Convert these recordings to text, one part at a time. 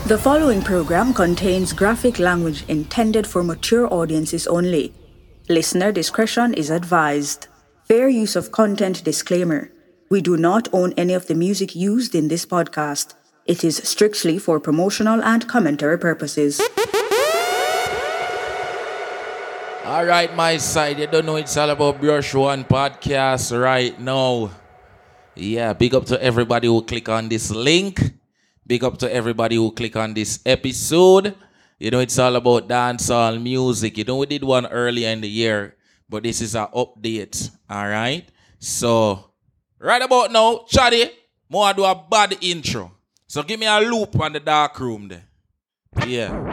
The following program contains graphic language intended for mature audiences only. Listener discretion is advised. Fair use of content disclaimer. We do not own any of the music used in this podcast. It is strictly for promotional and commentary purposes. All right, my side, you don't know it's all about Brush One podcast right now. Yeah, big up to everybody who click on this link. Big up to everybody who click on this episode. You know, it's all about dancehall music. You know, we did one earlier in the year, but this is an update. All right? So, right about now, Chaddy, more do a bad intro. So, give me a loop on the dark room there. Yeah.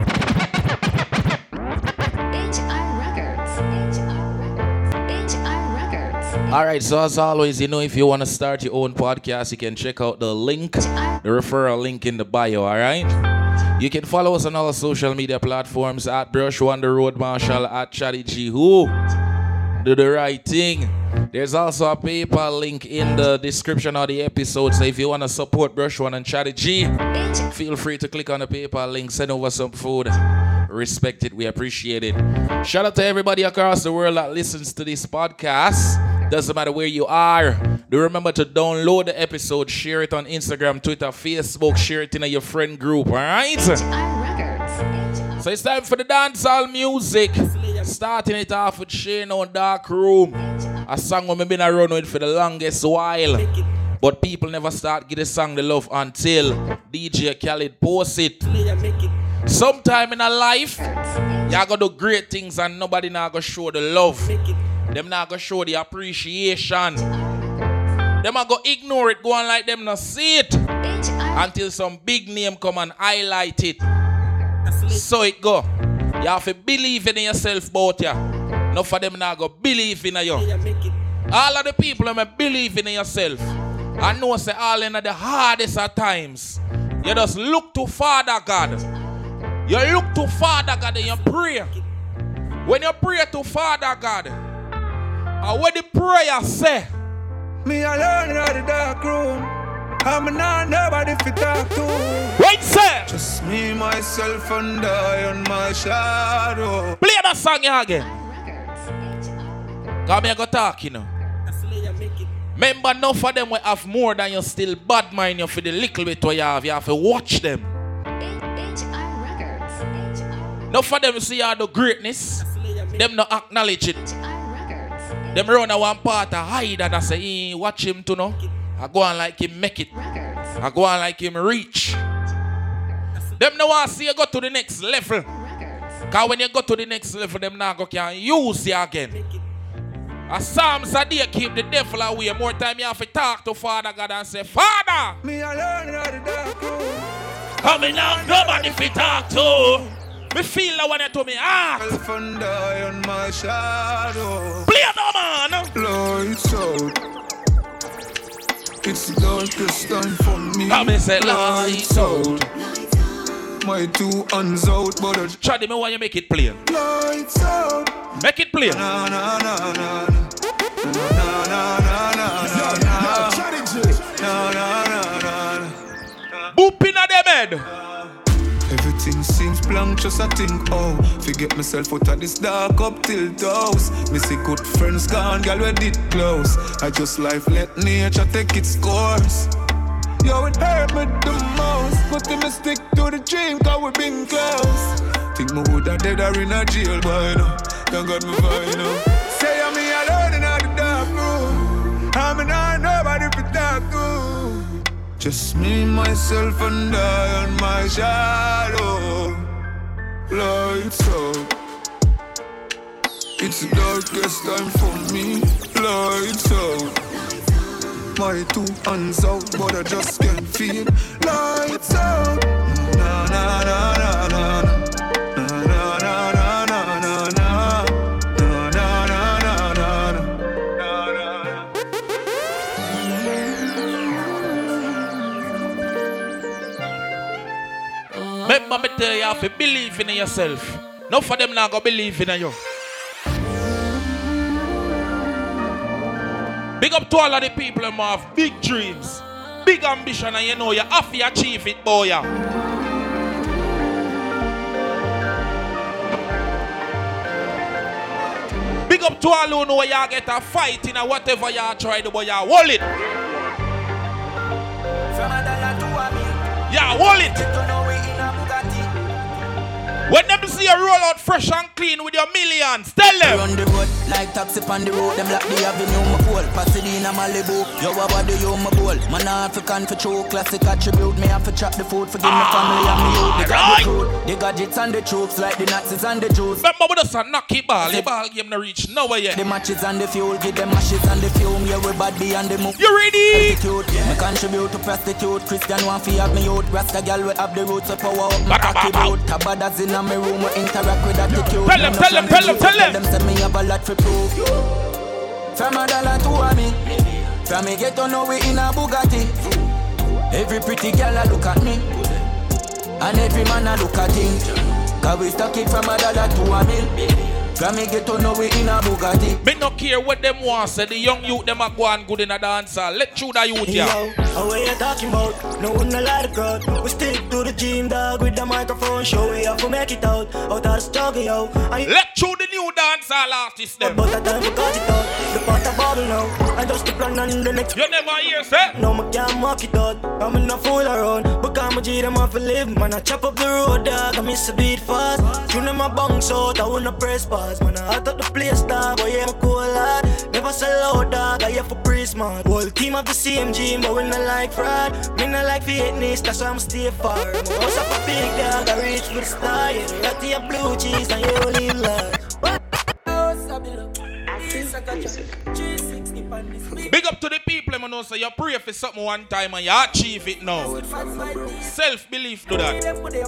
Alright, so as always, you know, if you want to start your own podcast, you can check out the link, the referral link in the bio, alright? You can follow us on all social media platforms at Brush One the Road Marshall, at Chaddy G Who. Do the right thing. There's also a PayPal link in the description of the episode, so if you want to support Brush One and Chaddy G, feel free to click on the PayPal link, send over some food. Respect it, we appreciate it. Shout out to everybody across the world that listens to this podcast. Doesn't matter where you are. Do remember to download the episode, share it on Instagram, Twitter, Facebook, share it in your friend group, alright? So it's time for the dancehall music. Starting it off with Shane on Dark Room. A song we've been around with for the longest while. But people never start give the song the love until DJ Khaled posts it. Sometime in a life, y'all gonna do great things and nobody not gonna show the love. Them not gonna show the appreciation. Them are gonna ignore it, go on like them not see it. Until some big name come and highlight it. So it go. You have to believe in yourself about ya. None for them not gonna believe in you. All of the people that believe in yourself. I know say all in the hardest of times. You just look to Father God. You look to Father God and you pray. When you pray to Father God, and what the prayer say? Me alone in the dark room. I'm not nobody to talk to. Wait, sir. Just me, myself, and I on my shadow. Play that song again. Come here, go talk, you know. Remember, none for them will have more than you still bad mind you for the little bit you have. You have to watch them. None for them see all the greatness. Them not acknowledge it. Them run a one part of hide and I say, watch him to know. I go on like him make it. I go on like him reach. Them no want to see you go to the next level. Because when you go to the next level, them now can use you again. A Psalms a day keep the devil away. More time you have to talk to Father God and say, Father! Me alone in the dark room. Coming out, nobody fi talk to. Me feel like when you to me heart. Myself and I on my shadow. Play no man. Lights out. It's the darkest time for me. Come and say lights out. My two hands out, but I Chaddy, me want you make it plain. lights out. Make it plain. Na na na na na na na na na na. Boop in a them head. Everything seems blank, just I think, oh, forget myself out of this dark up till douse. Me see good friends gone, girl, we did close. I just life let nature take its course. Yo, it hurt me the most, but me stick to the dream, cause we been close. Think me woulda dead or in a jail, boy, no. Thank God me fine, no. Say I'm me alone in the dark room. I'm not nobody to talk to. Just me, myself, and I on my shadow. Lights out. It's the darkest time for me. Lights out. My two hands out, but I just can't feel. Lights out. Na na na na na na. Remember me tell you have to believe in yourself. None for them not go believe in you. Big up to all of the people who have big dreams, big ambition, and you know you have to achieve it, boy. Big up to all who know y'all get a fight in a whatever y'all try to, but y'all hold it. Yeah, hold it. When them see you roll out fresh and clean with your millions, tell them. Run the road like taxi on the road. Them lock the avenue, my cool. Pasadena, Malibu. Yo, what do you, my bowl? Man, African for true. Classic attribute. Me have to chop the food. Forgive my family and me youth. They got the truth. The gadgets and the troops. Like the Nazis and the Jews. Remember with us a knocky ball. The ball game no reach nowhere yet. The matches and the fuel. Give them ashes and the fume. Yeah, we body and the move. You ready? Me contribute to prostitute. Christian want to have me youth. Rasta girl we have the roots of power up. My cocky boat. Tabadas in my room. We interact with attitude. Tell them. Them say me have a lot for proof. From a dollar to a me. From me get to know we in a Bugatti. Every pretty girl a look at me. And every man a look at him. Cause we stuck it from a dollar to a mil. From me get to know we in a Bugatti. Me no care what them want. Say the young youth them a go on good in a dancer. Let through the youth here. Yo, how you talking about? No one a lot of crowd. We stick to the gym dog with the microphone. Show we have to make it out of the struggle, yo. Let through the new dancer artist them. But that time we got it out. The part of bubble now. I just the plan and the next. You never hear say? No, I can't mark it out. I'm in a fool around. But I'm a G, them off a live. Man, I chop up the road, dog. I miss a beat fast. You know my bunks out. I wanna press pause. Man, I out of the place, dog. But yeah, I'm cool, lad. Never sell out, dog. I have for Prisma. Whole team of the same gym, but we not like fraud. Me not like fitness, that's why I'm stay far. My house up a big dog. I reach for the star. Yeah, ratty and blue cheese, and you only love. Big up to the people, man. So you pray for something one time and you achieve it now. Self-belief do that.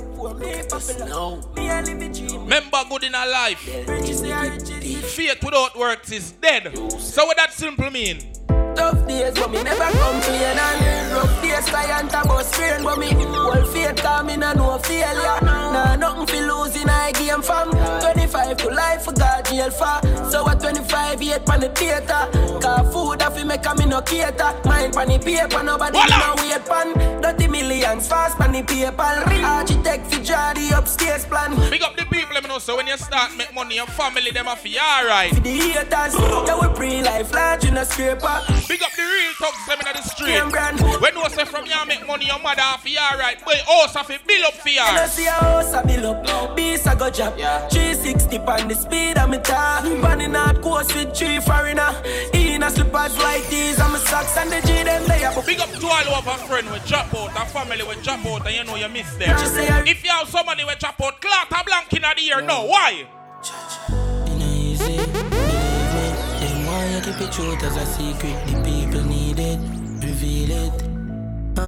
Remember good in our life. Faith without works is dead. So what that simple mean? Tough days, but me never complain. And rough days, client a bus train. But me whole faith coming and no failure. Nah, nothing for losing, I game from 25 to life for God jail for. So at 25, 8 pan the theater. Cause food if you make a me no cater. Mine pan the paper, nobody no wait pan. 30 millions fast pan the paper. Architect for draw the upstairs plan. Big up the people, you know, so when you start make money, your family, them are for you, alright. For the haters, yeah, we pre-life large in a scraper. Big up the real thugs them in the street. When you say from you make money, your mother for you, alright. Boy, house have to build up for you. You see a house a build up, beast a go drop. 360 on the speed of me tar. Running out course with 3 foreigner. In a slippers like these, and my socks and the G them lay up. Big up to all of our friends with drop out, a family with drop out, and you know you miss them. If you have somebody with drop out, clout a blank in the ear, no, why? You keep it truth as a secret, the people need it, reveal it. The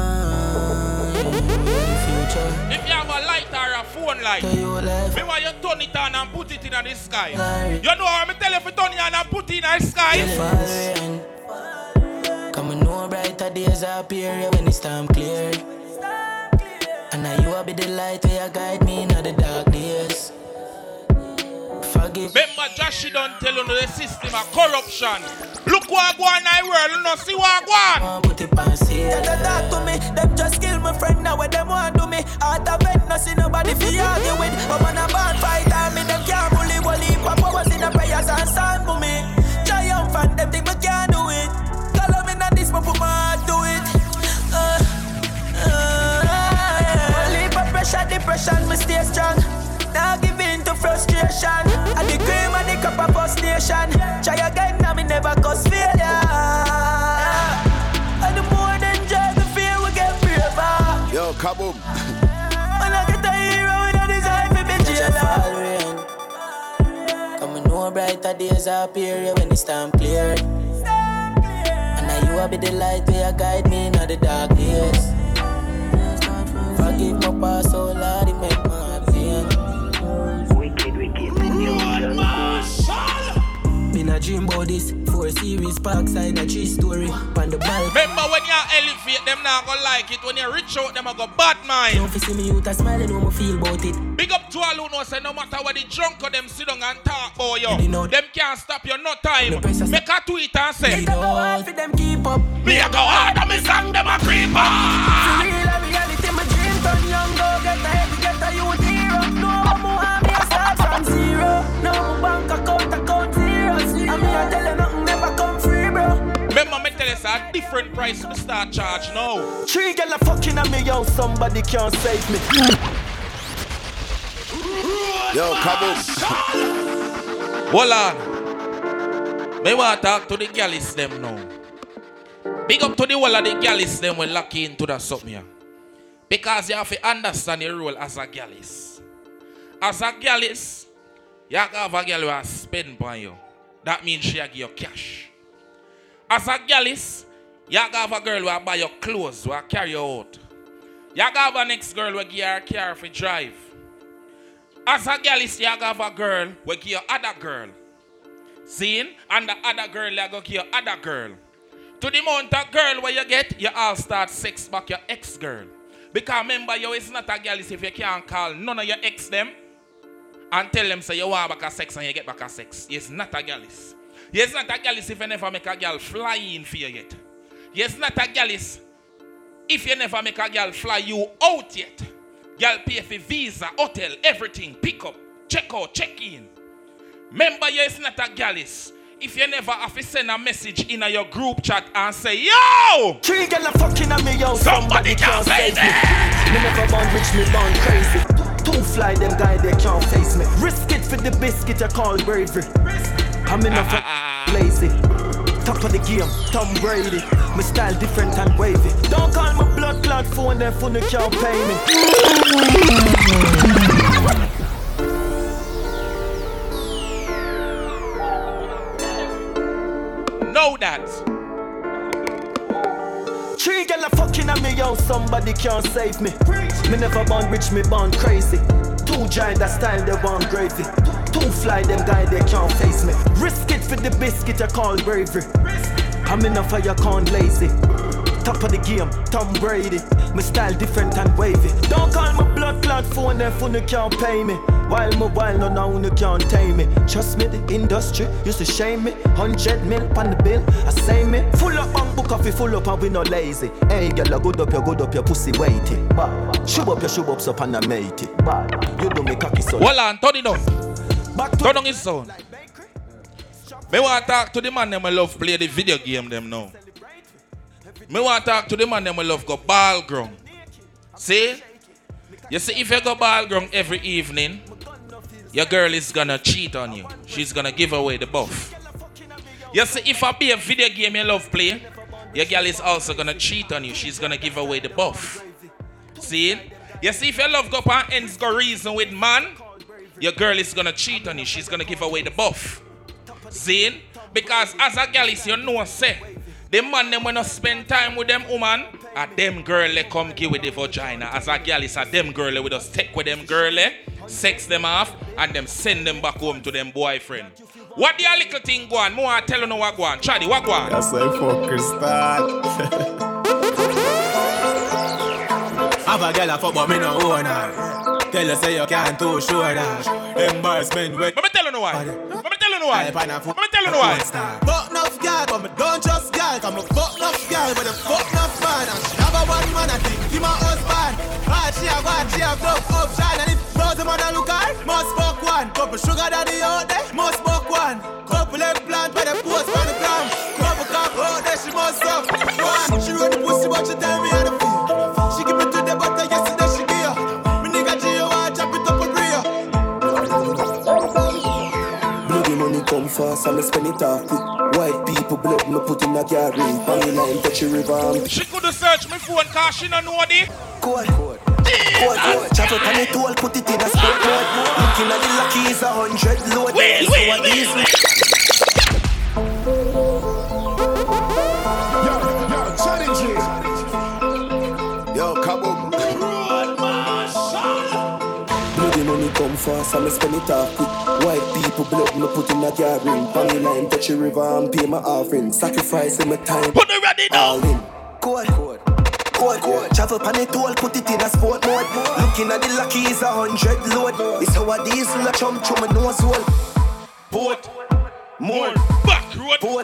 future. If you have a light or a phone light, me want you turn it on and put it in the sky. You know how I tell you if you turn it on and put it in the sky? Come on, no brighter days appear when it's time clear. And now you will be the light where you guide me in the dark days. Remember, Josh don't tell you the system of corruption. Look what go on in the world, you know, see what go on. Put it past here. They talk to me, them just kill my friend now. What them want to me? Out of bed, no see nobody fi argue with. But when a bad fighter, me them can't bully. Papa was in the prayers and stand for me. Triumphant, them think we can't do it. Call me not this, but put my heart to it. Only for pressure, depression, me stay strong. Now give in to frustration. And the cream and the cup of frustration. Try again, now me never cause failure. And the more than just the fear, we get braver. Yo, kaboom. And I get a hero with a design for me jailer. Come on, no brighter days appear when it's time clear. And now you will be the light where you guide me in the dark days. Forgive my past, oh Lord, it make my heart feel. Been a dream about this 4 series Parkside, a 3 story on the balcony. Remember when you elevate them now go like it. When you reach out them I go bad mind. Don't see me out a smile and how I feel about it. Big up to all who know say no matter what the drunk of them sit down and talk about you. Them can't stop you no time. Make a tweet and say I go hard for them keep up. Me a go hard and me song them a creep up. For real a reality my dream turn young. Go get a heavy, get a youth hero. No more me a start from zero. No more bank account zero. different price to start charge now. 3 girl a fucking on me, yo, somebody can't save me. Yo, kaboom. Hold on. Me want to talk to the gallis them now. Big up to the wall of the gallis them when lock into that something here. Because you have to understand your role as a gallis. As a gallis, you have a girl who will spend on you. That means she will give you cash. As a gallis, you have a girl who will buy your clothes, who will carry you out. You have a next girl who will give you a car for drive. As a gallis, you have a girl who will give you other girl. See? And the other girl, you go give you other girl. To the amount of girl where you get, you all start sex back your ex-girl. Because remember, you is not a gallis if you can't call none of your ex them and tell them say you want back a sex and you get back a sex. It's not a gallis. It's not a gallis if you never make a girl fly in for you yet. It's not a gallis if you never make a girl fly you out yet. Girl pay for visa, hotel, everything, pick up, check out, check in. Remember, you is not a gallis if you never have to send a message in your group chat and say, yo! 3 girl a fucking on me, yo, Somebody can't save me. Me never born rich, me born crazy. 2 fly, them guy, they can't face me. Risk it for the biscuit, you call bravery. I'm enough lazy. Talk to the game, Tom Brady. My style different and wavy. Don't call my blood clot phone, their phone you can't pay me. Know that. 3 girl a fucking on me, yo, somebody can't save me. Me never born rich, me born crazy. 2 giant that style, they want gravy. 2 fly, them guy, they can't face me. Risk it for the biscuit, you call bravery. I'm enough of you can't lazy. Top of the game, Tom Brady. My style different and wavy. Don't call my blood clot phone, their phone you can't pay me. While my while no now you can't tame me. Trust me, the industry used to shame me. 100 mil on the bill, I say me. Full up on book coffee, full up and we no lazy. Hey girl, good up your pussy weighty. Shove up up and I mate it. You do me cocky so. Hold on, turn it down. Turn on his sound. Me want to talk to the man them I love play the video game them now. Me want to talk to the man them I love go ball ground. See? You see, if you go ball ground every evening, your girl is gonna cheat on you. She's gonna give away the buff. You see, if I be a video game you love play, your girl is also gonna cheat on you. She's gonna give away the buff. See? You see, if you love go up and ends go reason with man, your girl is gonna cheat on you. She's gonna give away the buff. See? Because as a girl is, you know, say, the man them when you spend time with them woman, a them girl they come give with the vagina. As a girl is a them girl we just take with them girl, sex them off, and them send them back home to them boyfriend. What the little thing go on? More tell you know what go on. Chaddy, what go on? That's like fucker start. Have a girl a fuck but me no own her. Tell her say you can't too sure that. Embarrassment with. Let me tell you know why. Let me tell you know why. Let me tell you know why. Fuck enough girl, but me don't just girl. Come me fuck enough girl, but the fuck enough man. And she have a one man I think he my husband. She have love up shine. And if brother man a look her, must fuck one. Couple sugar daddy out there, must fuck one. Couple eggplant by the post on the gram. Couple cock out there, she must suck one. She wrote the pussy but she tell me how to feel. She give me to the butter yesterday she give. Me nigga Gio I chop it up a real. Bloody money come fast and me spend it off quick. White people blood me put in a car ring. Bang line touch a river. She could have searched my phone cause she don't know the Code. Chop up on the tool, put it in a sport mode. Looking at the lucky is 100 load. Yo, kaboom. Bloody money come fast and me spend it off quick. White people blood me put in a car ring. Bang line touch a river and pay my offering. Sacrificing my time. Put it ready now. All in. Code. Travel pan it all, put it in a sport mode. Looking at the lucky is 100 load. It's how a diesel a chum my nose hole. Boat. More. Back road. Boat.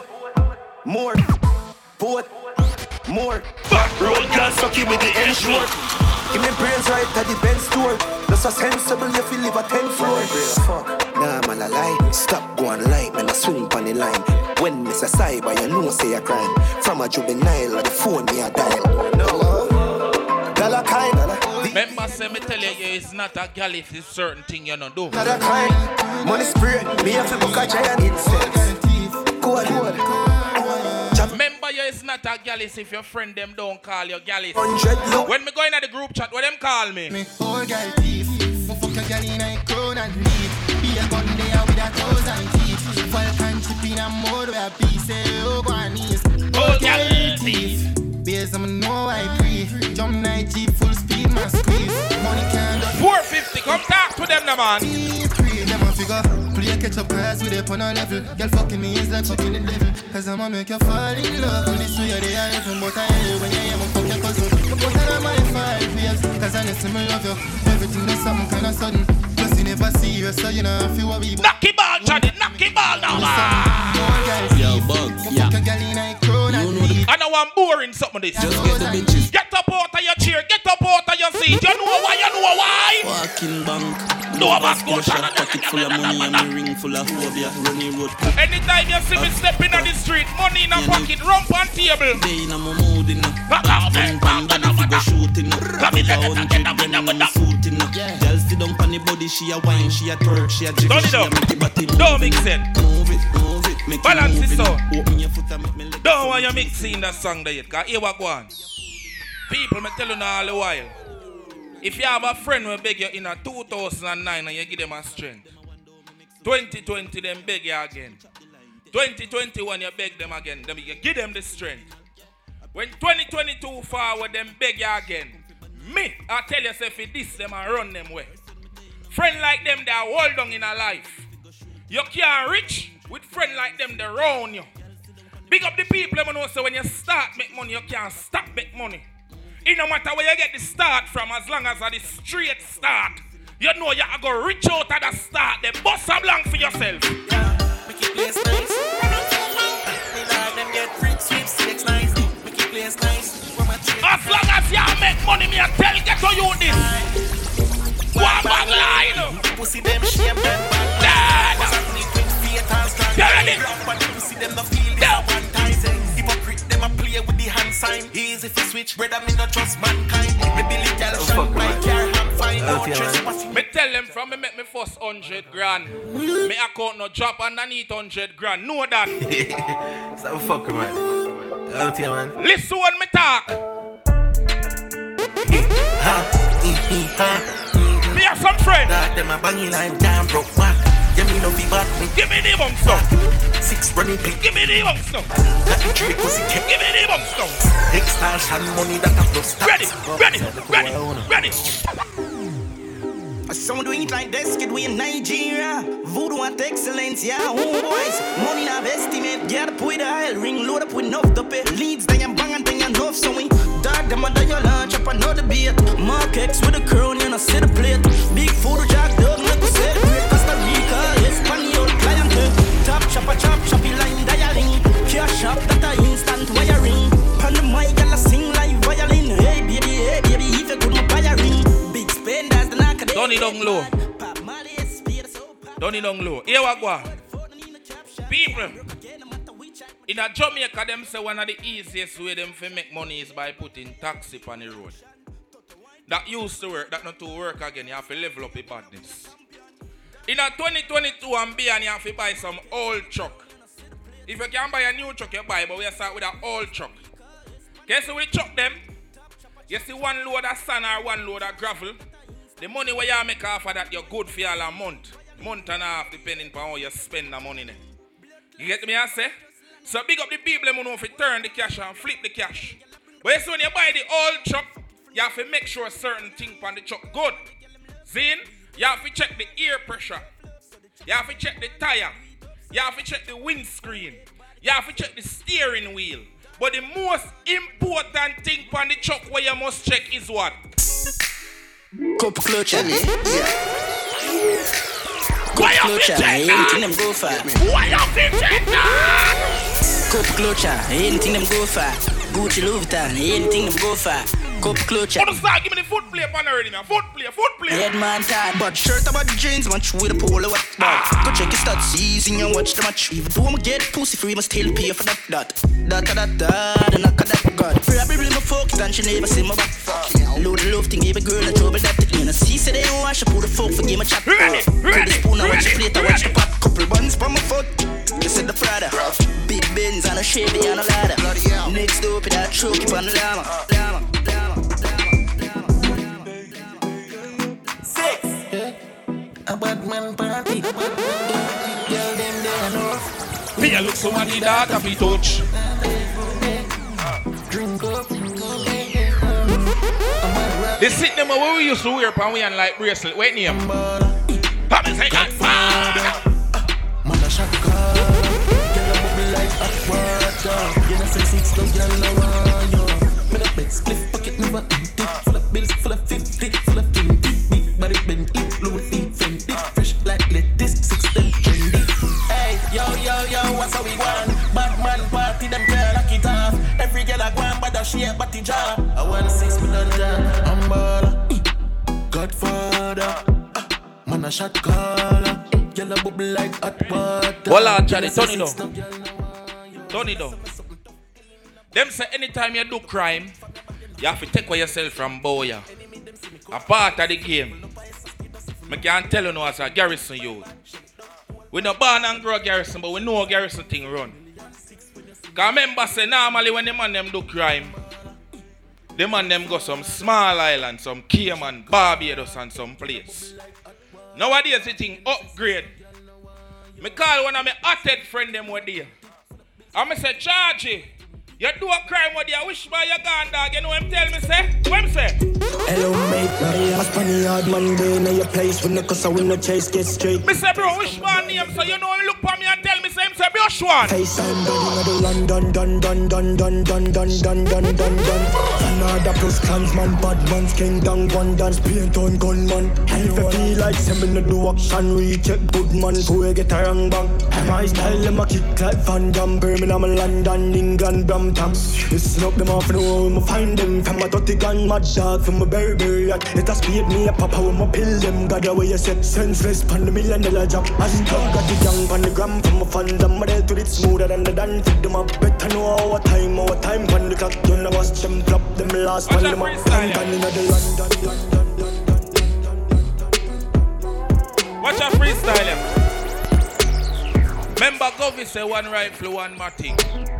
More. Back road. Girl sucky with the end short. Give me brains right at the Benz store. Just a sensible, you feel live a 10th floor. Fuck, nah man a lie. Stop going light, man I swing on the line. When Miss a cyber, you know say a crime. From a juvenile, the phone me a dial. No, dollar kind. Remember, say me tell you, it's not a gal if it's certain thing you don't do. Not a kind. Money spirit, me have to book a giant incense. Go on. Remember, you it's not a gal if your friend them don't call you gal. 100 look. When me go in the group chat, what them call me? Me whole gal thief. Fuck a gal in a crown and leave. Be a gun there with a toes and teeth. Falcon chip in a mode where I be say, oh, go on knees. Oh, gal thief. Beers, I'm know I breathe. Jump night Jeep, full speed, my squeeze. Money can't do 450, come talk to them, man. Never figure. Play catch up class with it on a level. Girl fucking me is like fucking the devil. Cause I'ma make you fall in love. When this way they are living. But I hate it when you hear me fuck your cousin. But I don't mind 5 years. Cause I listen me love you. Everything that's something kinda sudden. Plus you never serious, so you know I feel what we knock it ball, Johnny, knock it ball now, man. Yo, bug, yeah. I know I'm boring something this. Just get the bitches. Get up out of your chair, get up out of your seat. You know why? Walking bank. No, I'm asking. Pocket full of money and my ring full of phobia. Running road. Anytime you see me stepping on the street, money in a pocket, rump on table. Day in a mood in a go shooting up. Girls sit down on the body, she a wine, she a twerk, she a jiggle, she a make the body move. Don't mix it. Move it, make balance it it so. Open your foot and make me leg. Don't want you mixing that song there yet, cause here what go on. People, me tell you now all the while. If you have a friend who beg you in a 2009 and you give them a strength, 2020 them beg you again. 2021 you beg them again, then you give them the strength. When 2022 forward, them beg you again. Me, I tell you, if you diss them and run them way. Friend like them, they are hold on in a life. You can't reach with friend like them, they round you. Big up the people, you know, so when you start make money, you can't stop make money. It no matter where you get the start from, as long as it's the straight start, you know you are going to reach out at the start, then bust a blank for yourself. Yeah, make it place nice. Them get free sweepstakes nice. Make it place nice. As long as you make money, me I tell get to you this. One bag line. Pussy them shame them bad. You ready? Pussy them no feel this one time. Hypocrite them a play with the hand sign. Easy for switch, brother me not trust mankind. Me Billy Gal shine my car, I'm fine. No trespassing. Me tell them from me make me first 100 grand. Me account no drop underneath 100 grand. Know that. Stop fucking man. Out here man. Listen when me talk. Me have some friends. Them a banging like damn broke man. Give me no feedback. Give me the bunk stuff. 6 running pick. Give me the bunk stuff. Got the 3 pussy cake. Give me the bunk stuff. Extortion money that a plus. Ready. Some do it like this, kid, we in Nigeria. Voodoo and excellence, yeah, boys. Money not estimate, get up with the oil ring, load up with enough to pay. Leads, they am bang and they enough, so we dog them under your lunch, up another beat. Mark X with a crown, you know, see the plate. Big food, jack dog, make us celebrate. Costa Rica, Espanol, client. Top choppy line, dialing. Cash up, that a instant wiring. Pan the mic, y'all sing like violin. Hey, baby, if you couldn't buy a ring. Big spenders, the knock. Don't it down low. Don't it down low. Here we go. People in a Jamaica, them say one of the easiest way them to make money is by putting taxi on the road. That used to work, that not to work again. You have to level up your badness. In a 2022 and beyond, you have to buy some old truck. If you can buy a new truck, you buy, but we start with an old truck. Okay, so we truck them. You see one load of sand or one load of gravel. The money where you make off of that, you're good for all a month. Month and a half, depending on how you spend the money. You get me, I say? So big up the people who know if you turn the cash and flip the cash. But you see, when you buy the old truck, you have to make sure certain things on the truck good. Zin, you have to check the air pressure. You have to check the tire. You have to check the windscreen. You have to check the steering wheel. But the most important thing on the truck where you must check is what? Cup clutch, yeah. Why you fit anything them go for? Why you fit Cup clutch, anything them go for. Gucci Louis Vuitton, anything them go for. Cup clutch. What is that? Give me the foot play upon already, man. Foot play. Head man tight, but shirt about the jeans match with a polo what bag. Go check your stats, easy and watch the match. Even though I'ma get pussy free, must still pay for that. The knock of that god. Probably my fuck it and she never see my back. Load the love thing, give a girl a trouble that the cleaner. See, say they don't wash, I put the fuck for game a chat. Put the spoon, I watch the plate, I watch the pot. Couple buns from my foot. You said the Prada. Big Benz and a Chevy and a ladder. Next up, it that truck, keep on the llama. A bad man party. Girl, them there know. Me a look so many that a fi touch. Drink up. They sit them where we used to wear pan we and like bracelet. Wait name. Pop me say that. Man a shot call. Girl a bubble like hot water. You know say 6 to girl a want you. Me the bed split pocket never empty. Full of bills, full of 50, full of 20. Big body bend it, low deep fendi. Fresh like lettuce, 6 them trendy. Hey, yo, what's how we want? Bad man party, them girl lock it off. Every girl a go and bother she a body job. I want 6 million job. I'm baller, Godfather. Man a shot caller. Girl a bubble like hot water. Voila, Charlie, turn it down. Them say anytime you do crime, you have to take away yourself from Boya. A part of the game. I can't tell you no as a Garrison youth. We no born and grow Garrison, but we know Garrison thing run. Cause remember say normally when the man them do crime, the man them go some small island, some Cayman, Barbados and some place. Nowadays the thing upgrade. Me call one of my hothead friend them were there. And I say, Chargy, you do a crime with you, wish by your gun dog, you know what him tell me say? What him say? Hello mate, my ass funny hard Monday, now your place when the cuss I win the chase, get straight. Me say bro, wish my name, so you know him look for me and tell me say him say Brush One. Face and body, the London, dun. Another plus clans man, bad man's king down, one dance, paint on gunman. And if you feel like sending the do action, recheck good man, go and get a wrong bang. My style, them a kick like Van Damme, Birmingham, London, England, Brampton. Listen up, them off the wall, I find them. From a 30 gun, mad dog, from a berry. Let us speed me a papa, when I pill them. Got away, you said, senseless, pan the $1 million job. As dog got the young, pan the gram, from a fan, them model to it smoother than the dance. Fit them up, better know our time, pan the clock. You know, watch them flop, them last, pan them up. Pan in the London. Watch a freestyle. Remember Govy say one rifle, one matic.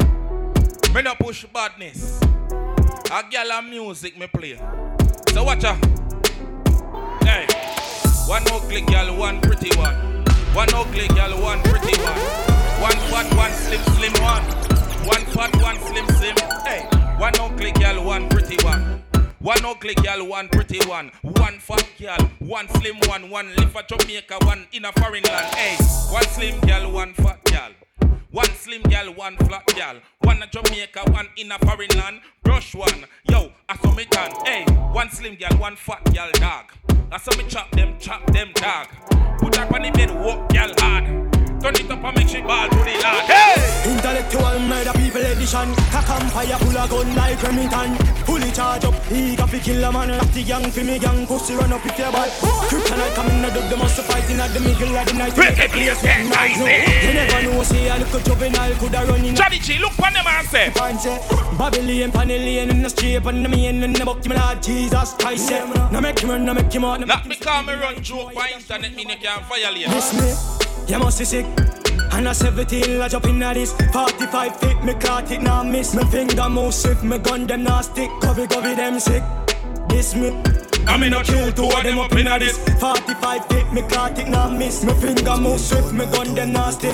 Me no push badness. A girl and music me play. So watch a. Hey. One ugly girl, one pretty one. One ugly girl, one pretty one. One fat, one slim one. One fat, one slim. Hey. One ugly girl, one pretty one. One ugly girl, one pretty one. One fat girl, one slim one. One live for Jamaica, one in a foreign land. Hey, one slim girl, one fat girl. One slim girl, one flat girl. One in Jamaica, one in a foreign land. Brush One, yo, I saw me done. Hey, one slim girl, one fat girl, dog. I saw me chop them, dog. Put her on the bed, walk girl hard. Turn it up and make she ball to the land. Hey! Intellectual murder people edition. A campfire full of gun like Remington. Fully charge up, he got to kill a man. Like the gang for me gang, pussy run up if you're bad. Kryptonite coming out of the monster fighting at the middle of the night. Wicked place get nice. You never know, say a little juvenile could have run in. Charlie G, look for them and say. Babylon, Panellian in the street, and the main in the book, my Lord Jesus Christ. Now make him run, now make him out. Not because me run joke by internet, me you can't violate. Miss me. You must be sick. And a 17, I jump in at this 45 feet, me caught it, now miss. Me finger move swift, me gun them now stick. Covey, them sick. This me. I mean no kill two of them up in at this 45 feet, me caught it, now miss. Me finger move swift, me gun them now stick.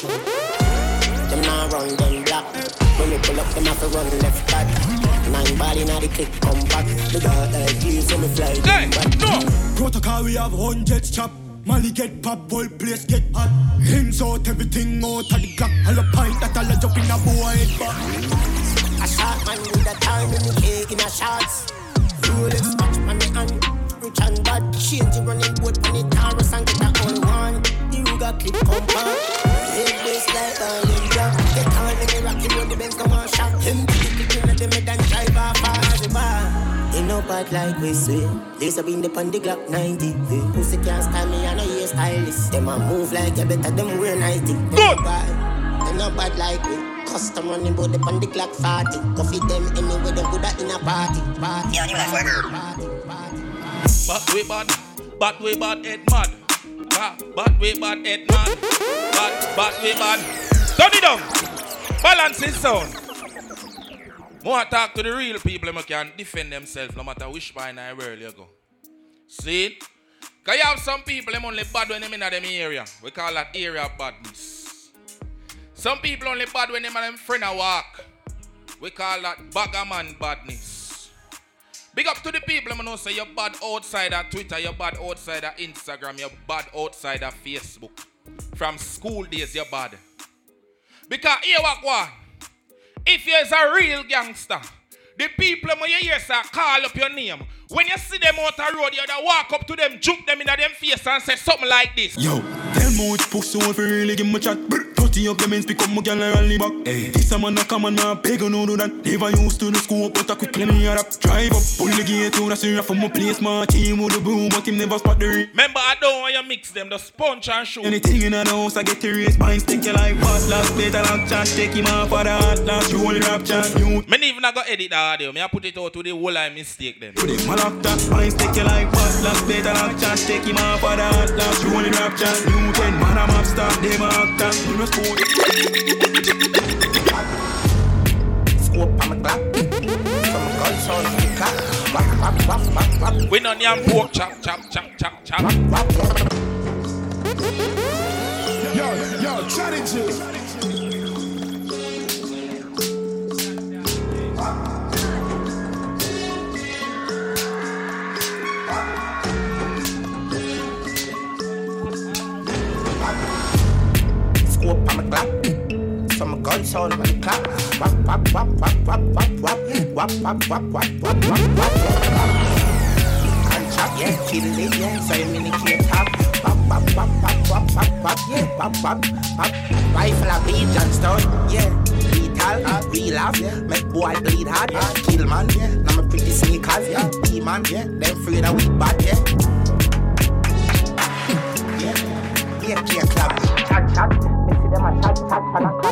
Them now run, them black. When me pull up, them have to run left back. 9 body, now the click come back. Me got like keys, so me fly. Hey, no! Protocol, we have 100 chop. Molly get pop, whole place get hot. Hands out, everything out of the clock. All a pint that all a jump in a boy head back. A shot man with a time in the cake in a shots. Rolex watch on the hand, rich and bad. Change the running boat on the Taurus and get that only one. You got clip compact. Hit this like a ninja. Get on in the rocky road, the Benz come on shot. Him kick it in the mid and drive off as a bar. bad like we say. Lace up in the pan the Glock 90. Pussy can't style me and I hear stylist. Them a move like you better them wear 90. Good. Them not bad like we. Custom running bout the pan the Glock 40. Coffee them anyway them put that in a party. But we bad. But we bad head mad. But we bad head mad. But we bad. Turn it down. Balance his sound. More talk to the real people who can defend themselves no matter which part in the world you go. See it? Because you have some people who only bad when they're in them area. We call that area badness. Some people only bad when they're in friend a walk. We call that bagaman badness. Big up to the people who know say you're bad outside of Twitter, you're bad outside of Instagram, you're bad outside of Facebook. From school days, you're bad. Because here what? If you're a real gangster, the people when you hear say call up your name. When you see them out the road, you walk up to them, juke them in them face and say something like this. Yo, tell me which pussy if you really give me chat. 30 up the men's pick up my girl and rally back. Hey, this a man a come and I beg you no do that. Never used to the school, but I quickly me a rap. Drive up, pull the gate to the syrup from my place. My team with the boom, but him never spot the ring. Remember, I don't want you mix them, the sponge and shoot. Anything in the house, I get the race. Mine stick you like boss. Last plate, I like chat. Take him off for the hot last. You only rap chat. Me even I go edit the audio. Me I put it out to the whole I mistake them. Put him lock that. Mine stick you like boss. Last plate, I like chat. Take him off for the hot last. You only rap chat. New 10 man, I'm up stop. They my actor. You know school. Scope on my clock. Some guns on the clock. We no yam pork chop. Yo, challenge. Scope on my clock. Some guns on the clock. And chop, yeah, kill it, yeah. So you mini keep top. Yeah, rifle a beat and stone, yeah. Lethal, real laugh, yeah. Make boy bleed hard, yeah. Kill man, yeah. Now me pretty sneakers, yeah. T-man, yeah. Them afraid of we bad, yeah. Yeah, club. Chat. Me see them a chat, pan a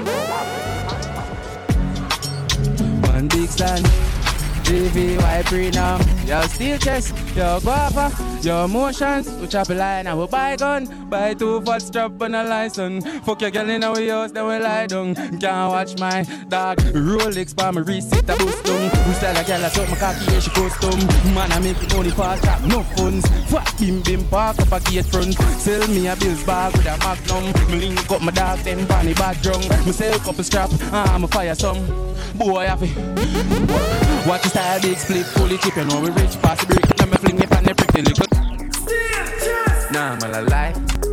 club. One big stand, GVY pre-numb. Yo, steel chest, yo, guapa, yo, motions. We chop a line and we buy gun. Buy 2 fat strap and a license. Fuck your girl in our house, then we lie down. Can't watch my dog. Rolex pa me reset a boost down. We style a girl, I took my cocky, yeah, she custom. Man, I make money fast trap, no funds. Fuck him, park up a gate front. Sell me a bills bag with a magnum. Me link up my dog, then panny back drunk. Me sell couple strap, I'm a fire some. Boy, I feel. Watch the style, big split, fully chip, you know we rich, pass the brick. Now me fling it on the pretty little. Nah, I'm a lie.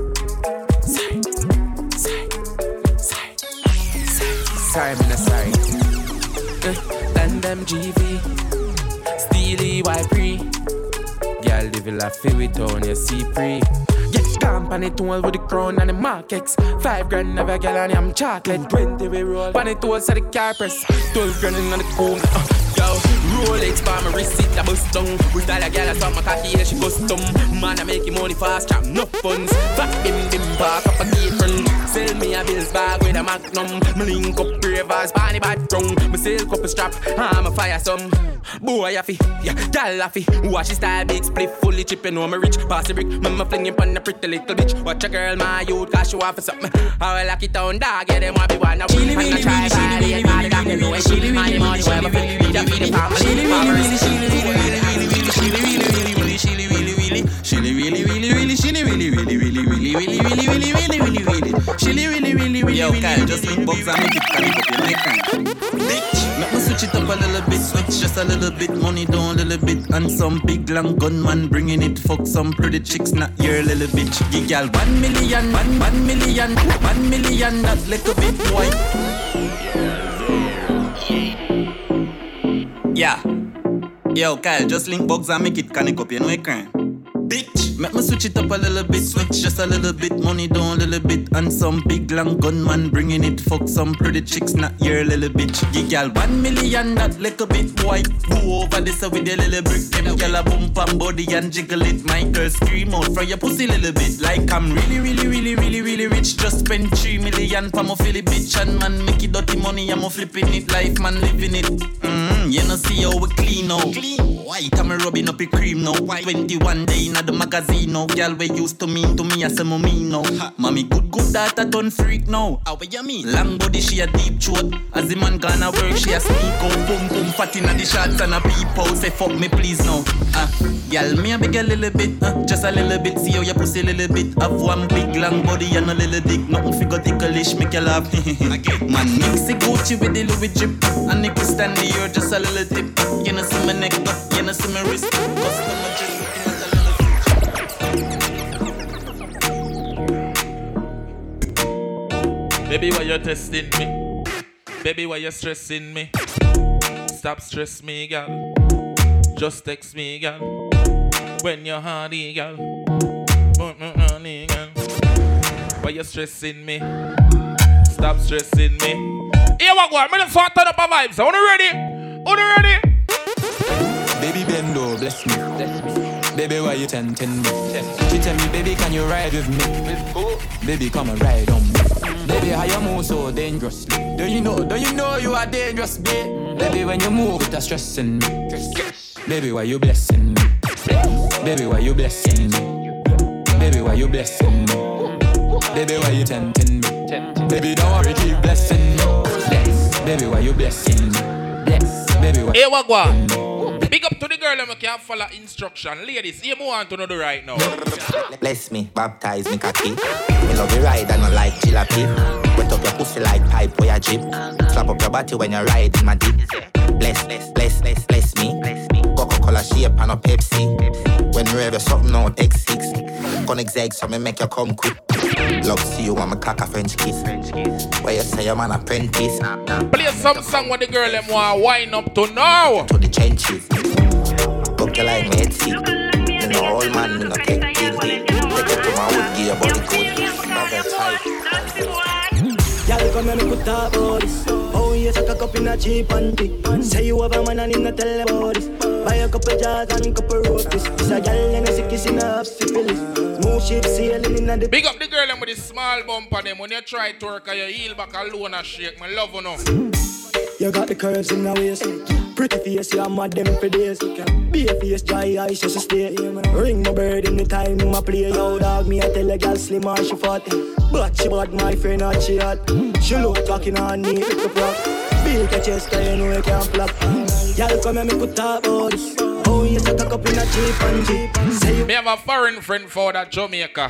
Sorry, I'm sorry. Tandem GV, Steely Y pre. Girl, live a life with on your C3. Get company tool with the crown and the markets. 5 grand never girl and I'm chocolate. 20 we roll. Panny tools at the car press. 12 grand in the corner. Yo, Rolex by my wrist, it a bust down. We style a girl, I saw my cocky, yeah, she custom. Man, I make money fast, trap, no funds. Fat bim, park up a gate front. Sell me a bills bag with a magnum. Me link up bravers, panny bad tongue. Me sell couple strap, I'm a fire some. Boy, I feel, yeah, girl, I feel. Watch his style, big split, fully chip, you know me rich. Pass the brick, me fling him on the pretty little bitch. Watch a girl, my youth, cause she want for something. How I lock it down, dog, yeah, them want be one. She really, Yo, Kyle, just link box and make it carry up your neck. Bitch, let me switch it up a little bit, switch just a little bit, money down a little bit, and some big long gunman bringing it. Fuck some pretty chicks, not your little bitch. Give y'all 1 million, 1 million, 1 million, that little bit boy. Yeah. Yo, Kyle, just link box and make it connect up, you know you can. Bitch, make me switch it up a little bit. Switch just a little bit. Money down a little bit. And some big long gunman bringing it. Fuck some pretty chicks, not your little bitch. Give y'all 1 million, that little bit. Boy, go over this with your little brick. Them y'all a bump and body and jiggle it. My girl scream out from your pussy little bit. Like I'm really rich. Just spend 3 million for my Philly bitch. And man, make it dirty money, I'm flipping it. Life man living it. You know see how we clean now. White, I'm rubbing up a cream now. 21 day in the magazine now. Girl we used to me I say mommy now. Mommy good that I done freak now. How you mean? Long body she a deep throat. As the man gonna work she a sneak out. Boom fat in the shots and a peep out. Say fuck me please now. Girl me a beg a little bit, just a little bit. See how your pussy a little bit. Have one big long body and a little dick. Nothing figure ticklish make you laugh. Man mix it Gucci with the Louis drip. And if you stand here just a little tip. You know see my neck up, you know see my wrist. Baby, why you testing me? Baby, why you stressing me? Stop stress me, girl. Just text me, girl. When you're horny, girl. Horny, girl. Why you stressing me? Stop stressing me. Here we go. I'm gonna start turn up our vibes. Are you ready? Are you ready? Baby, bend over, bless me. Baby, why you tempting me? She tell me, baby, can you ride with me? Baby, come and ride on me. Baby, how you move so dangerously? Do you know you are dangerous, babe? Baby, when you move, it's stressing me. Baby, why you blessing me? Baby, why you blessing me? Baby, why you blessing me? Baby, why you tempting me? Baby, don't worry, keep blessing me. Bless. Baby, why you blessing me? Bless. Baby, why you blessing me? Big up to the girl who can follow instruction. Ladies, you want to know the right now. Bless me, baptize me cocky. Me love you ride and I like jalopy. Wet up your pussy like pipe for your jeep. Slap up your body when you ride in my deep. Bless me. Coca-Cola shape and a Pepsi. When you rev something out, X6. Connect zag so me make you come quick. Love see you want me cock a French kiss. Where you say I'm an apprentice. Play some song with the girl them want wind up to now. To the trenches. Book you like me sick. You know old man me no take deal. Take it to my wood, give your body good. Y'all come and me put up all this. Oh yes, I cock up in a cheap panty. Say you have a man and him not tell about this. Buy a couple jars and couple roasties. This a girl and a sick kissing up syphilis. Smooth ship sailing in the. Big up the girl with the small bump on them. When you try to work, you heel back alone and shake. My love you know. You got the curves in the waist. Pretty face, you mad them for days. Be a face, dry eyes, just to stay. Ring my bird in the time my play. Yo dog, me I tell a girl slim or she fat. But she bad, my friend, not she hot. She look talking on me, it's a prop. Build a chest, you know you can't flop. Y'all come and me put top about this. Oh yes, I talk up in a cheap and cheap. Me have a foreign friend for that Jamaica.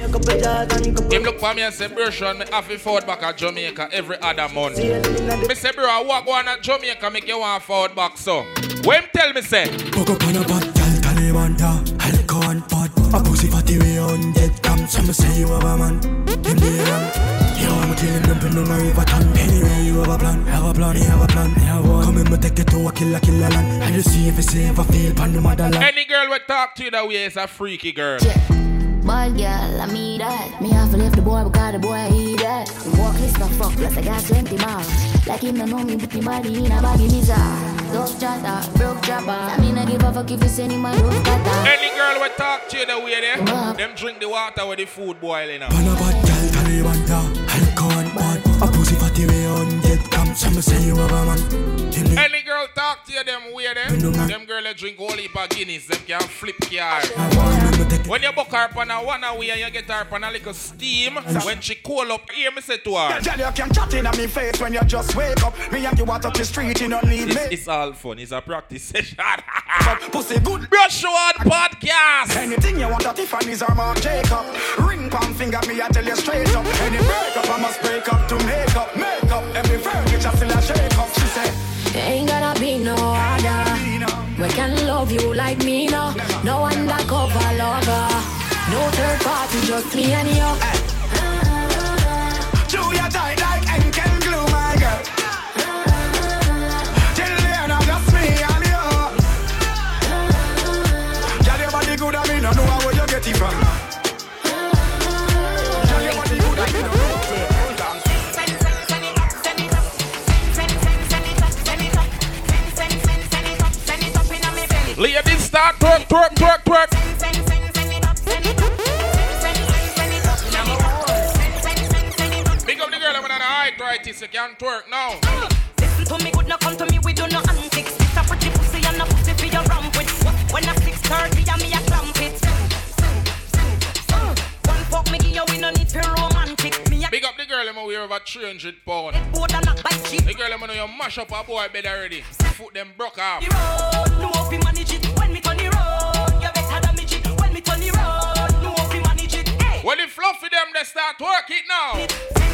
Him look for me and say, bro, Sean, me have to forward back at Jamaica every other month. Me say, bro, I walk on at Jamaica, make you want forward back, so. When tell me, say? Poke up on a bad girl, Taliban, da. I'll go on pot. A pussy fatty way on dead cam. Some say you have a man. Them be wrong. You want me killing them, put on a river tongue. Anyway, you have a plan, have a plan, have a plan, have one. Come in, me take it to a killer land. And you see if it's safe, I feel pan the motherland. Any girl will talk to you that way is a freaky girl. Yeah. Bad girl, I mean that. Me have to leave the boy because the boy eat that. The walk is not fuck, plus I got 20 miles. Like him, no know me, put me body in a baggy mizar. Dove chatter, broke chopper. I mean, I give a fuck if you send him my roof cutter. Any girl will talk to you the way there. Them drink the water with the food boiling up. Pana bad girl, Taliban, da. I'll go on bad. A pussy fatty way on dead cam. Some say you have a man. Any girl talk to you them way there. Them girl that drink all heap of Guinness. Them can flip car. When you book her on a one away and you get her on a little steam, when she call up, hear me say to her. Girl, you can chat in me face when you just wake up. Me and you walk up the street, you don't need me. It's all fun, it's a practice session. Pussy good. Brush One Podcast. Anything you want, that Tiffany's or Marc Jacob. Ring palm finger, me I tell you straight up. Any break up, I must break up to make up. Make up, every furniture still a shake up. She said, there ain't gonna be no other. We can love you like me now. No undercover lover. No third party, just me and you. Julia tight like ink and glue, my girl. Till then, I'm just me and you. Girl, your body good, I mean, I know how you get get it from? Ladies, start twerk. Big up the girl, I'm on the arthritis, you can't twerk now. Listen to me, good, now come to me, we do no antics. It's a pretty pussy and a pussy for your ramp with. When I'm 6:30, and me a clamp it. One fuck me, give you, we no need for romantic. Big up the girl, I'm aware of a 300 pound. The girl, I'm you mash up a boy bed already. Foot them broke off. No hope you manage it when me turn the road. You better damage it when me turn the road. No hope you manage it. Hey. When the fluffy them, they start work it now.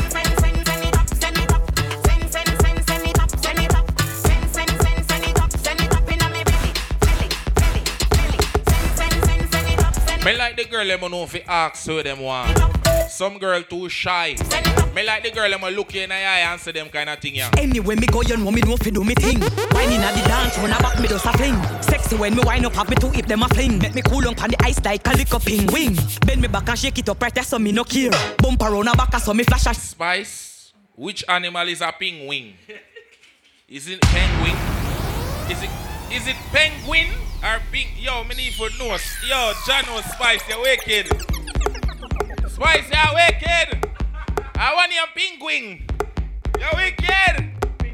Me like the girl, them know if you ask who them want. Some girl too shy. Me like the girl, them look you in the eye and say them kind of thing, yeah. Anyway, me go, you know me know fi do me thing. Whining at the dance, run back me just a fling. Sexy when me wind up, have me two hip them a fling. Make me cool on the ice like a lick up ping wing. Bend me back and shake it up right there so me no care. Bump around a back so me flash a Spice, which animal is a penguin? Is it penguin? Is it penguin or pink? Yo, me need for nose. Yo, Jano Spice, you're wicked. Spice, you're wicked. I want your penguin. You're wicked.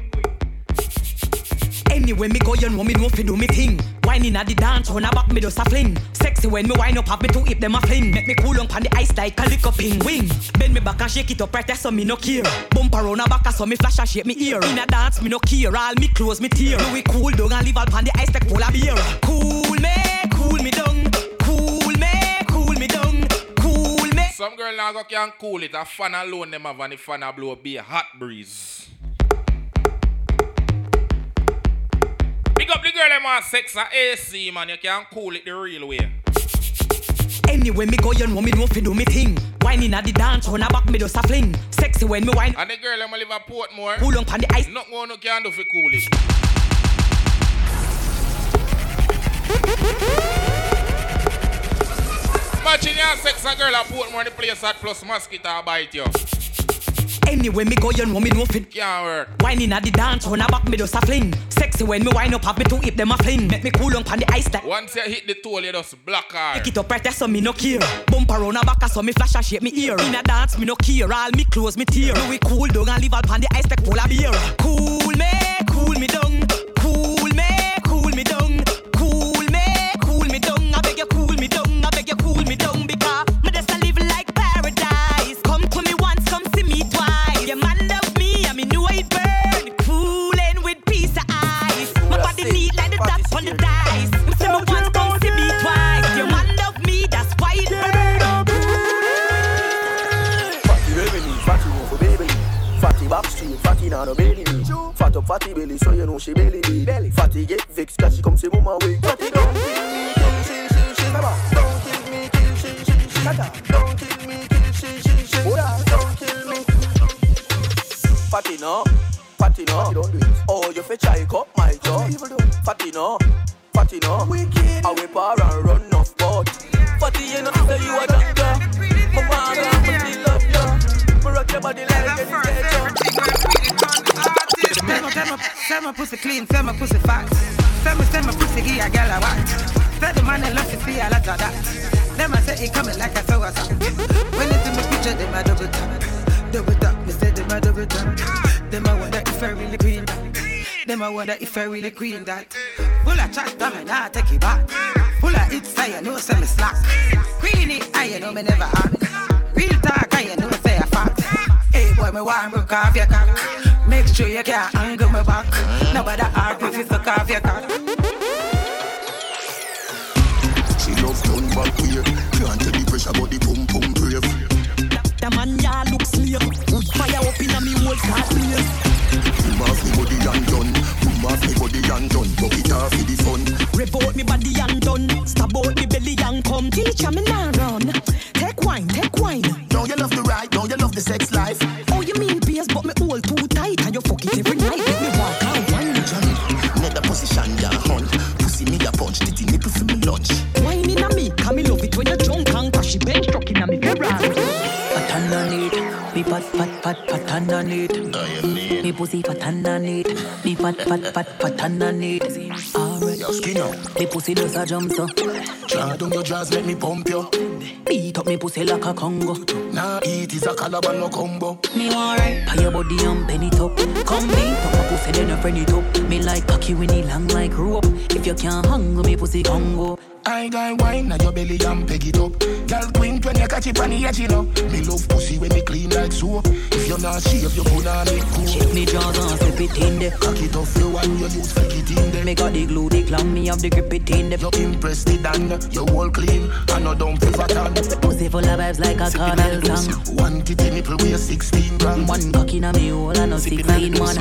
Anyway, me go, you know me know fi do me thing. Whining at the dance, run back me just a fling. Sexy when me wind up, have me two hip them a fling. Make me cool on the ice like a lick up ping wing. Bend me back and shake it up right there so me no care. Bump around a back so me flash and shake me ear. In a dance, me no care, all me clothes me tear. Do we cool down and leave all pan the ice like polar beer. Cool me down. Cool me down. Some girl now go can cool it. A fan alone them have and the fan a blow be a hot breeze. Pick up the girl them want sex and AC, man. You can't cool it the real way. Anyway, me go, you know me know fi do me thing. Whining at the dance, run back me just a fling. Sexy when me wine. And the girl them live a Portmore. Cool on the ice. Not one who can do fi cool it. Imagine you sex a girl at Portmore, the place at plus mosquito bite you. Anyway, me go, you know me know fi can't work. Whining at the dance, run back me just a fling. Sexy when me wind up, have me two hip them a fling. Make me cool on the ice like. Once you hit the toe, you just block her. Pick it up right there so me no care. Bump around a back so me flash and shake me ear. In a dance, me no care, all me clothes me tear. Do we cool down and leave all pan the ice like polar beer. Cool me down. Cool me down. Cool me down. I beg you cool me down. I beg you cool me down because me just a live like paradise. Come to me once, come see me twice. Your man love me, and me know it burn. Coolin' with piece of ice. My body neat like the dots on the dice. Me say me once, come see me twice. Your man love me, that's why it burn. Fatty revenue, fatty one for baby. Fatty back street, fatty now no belly. Fat up fatty belly, so you know she belly. Fatty get vexed, cause she come say mama way. Fatty don't kill me, kill she. Don't kill me, kill she. Don't kill me, kill she. Don't kill me. Fatty no. Don't do it. Oh, you fi try cut my jaw. Fatty no. Wicked. I whip her and run off board. Fatty, you know say you a doctor. Mama, I still love you. Me rock your body like any schedule. Tell my pussy clean, tell my pussy fat. Tell my pussy give a girl a what. Tell the man I love to see a lot of that. Them I say he coming like a saucer. When it's in my picture, them I double tap. Me say them I double tap. Them I wonder if I really queen that. Them I wonder if I really queen that. Full of chat, damn now take it back. Full of it, say you know, say me slack. Queen it, I you know me never act. Real talk, I you know say a fact. Hey boy, me want broke off your cock. Make sure you can't angle me back. Nobody hard if you suck off your cock. She loves done back here. Can't tell the pressure but the pum brave. The man ya look slave. Wood fire up in a me whole car place. Boom off me body and done. Buck it off with the sun. Rev out me body and done. Stab out me belly and come. Teacher me now run. Take wine. Don't you love the ride? Don't you love the sex life? Oh, you mean beers, but me all too tight. And you fuck it every night. Make me walk out one Johnny. Another position ya hunt. Pussy me a punch. Titty nipple for me lunch. Wine in a me, cause me love it when you drunk and she bench truck in a me Ferrari. Fat underneath, me fat underneath. Me pussy fat underneath, me fat underneath. Alright, Yo, skin out. me pussy does a jump so. Draw down your jaws, let me pump you. Beat up me pussy like a Congo. Nah, eat is a calabar no combo. Me alright, pay your body and bend it up. Come beat up my pussy then you friend it up. Me like cocky when it long like rope. If you can't hang me pussy Congo. I got wine na your belly and peg it up. Girl queen when you catch it on the edge, you know. Me love pussy when me clean like soap. If you're not shave, you put on it cool. Check me jaws and slip it in there. Cock it off you and you use flick it in there. Me got the glue, the clam, me have the grip it in there. You impressed it and you all clean. And no don't pivot on. Pussy full of vibes like a carnal song. One titty nipple weigh 16 grams. One cock in a me hole and no 16 man.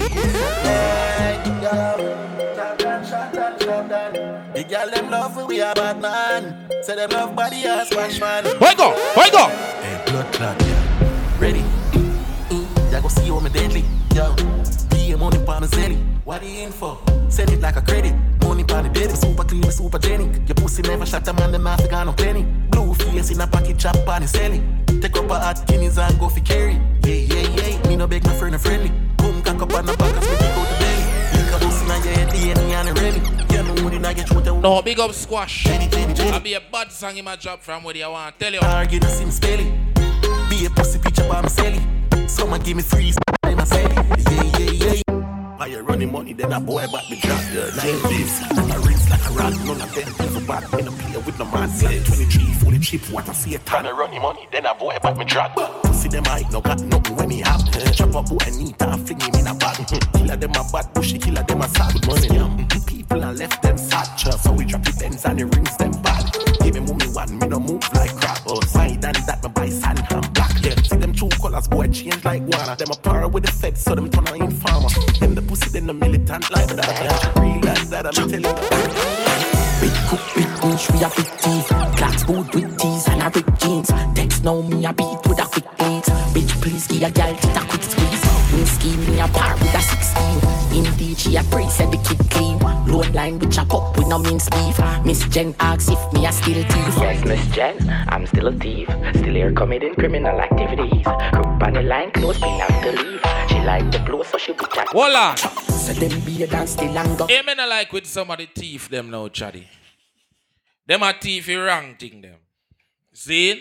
The girl them love we a bad man. Say them love body as smash man. Wake up! Hey, blood clot, yeah. Ready? Ya go see you me deadly. Yo, be a money pa me zelly. What you in for? Send it like a credit. Money pa the baby, super clean, super genic. Your pussy never shot a man, them not got no plenty. Blue face in a pocket, chop pa the selling. Take up a hot guineas and go for carry. Yeah. Me no beg my friend a friendly. Boom, cock up on the back and split it out the belly. Link a pussy now your DNA and the ready. No, big up Squash. I'll be a bad song in my job from where you want. Tell you. Argue the sim spelling. Be a pussy picture by my celly. Someone give me free in my celly. Yeah. Buy you running money, then a boy back me drop. Like this, and I rinse like a rag. None of them for bad. In a player with no man. 23, fully cheap. What I see a ton of running money, then a boy back me drop. See them I no got nothing when me have. Chop up boy neat and fling him in a bag. Killer them a bad bushy, killer them a sad money. People and left them sad chub. So we drop the Benz and the rings them bad. Give me money one, me no move like crap. Side and that me buy sand and black. Yeah, see them two colors boy change like water. Them a power with the feds, so them turn on informer. Them the pussy, then the militant like that. Real like that, I'm telling you. Big cook, big niche, we a big teeth. Clocks boot with tees and a ripped jeans. Text now me a beat with a quick beat. Bitch please give a girl tit a quick squeeze. Whiskey me a par with a 16. Indeed she a pray said the kid clean. Load line with chop up with no mince beef. Miss Jen asks if me a still thief. Yes, Miss Jen, I'm still a thief. Still here committing criminal activities. Group on the line, close, me have to leave. She like the blow, so she put that. Voila! So them be a dance still and go. Hey, me not like with some of the thief them now, Chaddy. Them a thief, you wrong thing them. See?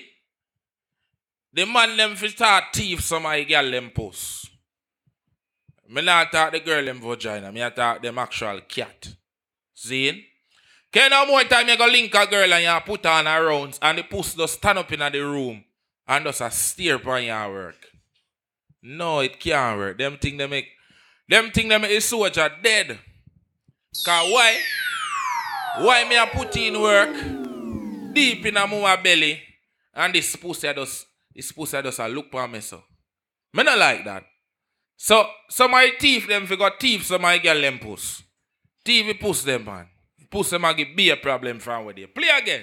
The man them fi start thief some of the girl them post. Me not talk the girl them vagina. Me talk them actual cat. See? Can no more time you go link a girl and you put on her rounds and the puss just stand up in the room and just a steer upon your work. No, it can't work. Them thing they make a soldier dead. Cause why? Why me a put in work deep in a mama belly and this pussy just a look for me so. Me not like that. So my thief them fi got thief so my girl them puss. Thief puss them man. Puss them a give be a problem from where they play again.